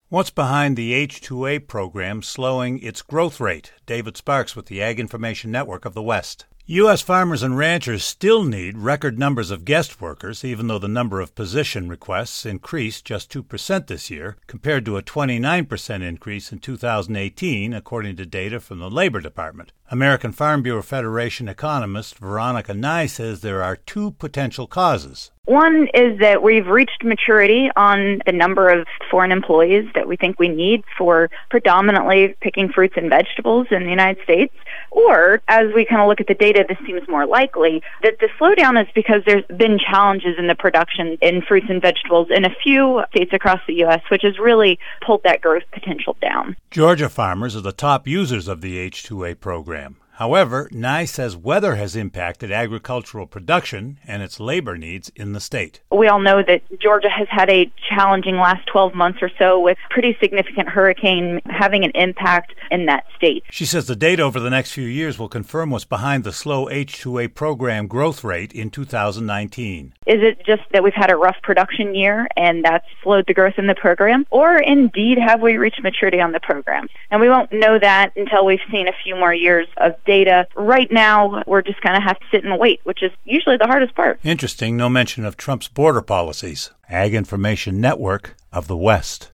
What's behind the H-2A program slowing its growth rate? David Sparks with the Ag Information Network of the West. U.S. farmers and ranchers still need record numbers of guest workers, even though the number of position requests increased just 2% this year, compared to a 29% increase in 2018, according to data from the Labor Department. American Farm Bureau Federation economist Veronica Nye says there are two potential causes. One is that we've reached maturity on the number of foreign employees that we think we need for predominantly picking fruits and vegetables in the United States. Or, as we kind of look at the data, this seems more likely that the slowdown is because there's been challenges in the production in fruits and vegetables in a few states across the U.S., which has really pulled that growth potential down. Georgia farmers are the top users of the H-2A program. However, Nye says weather has impacted agricultural production and its labor needs in the state. We all know that Georgia has had a challenging last 12 months or so with pretty significant hurricane having an impact in that state. She says the data over the next few years will confirm what's behind the slow H-2A program growth rate in 2019. Is it just that we've had a rough production year and that's slowed the growth in the program? Or indeed have we reached maturity on the program? And we won't know that until we've seen a few more years of data. Right now, we're just going to have to sit and wait, which is usually the hardest part. Interesting, no mention of Trump's border policies. Ag Information Network of the West.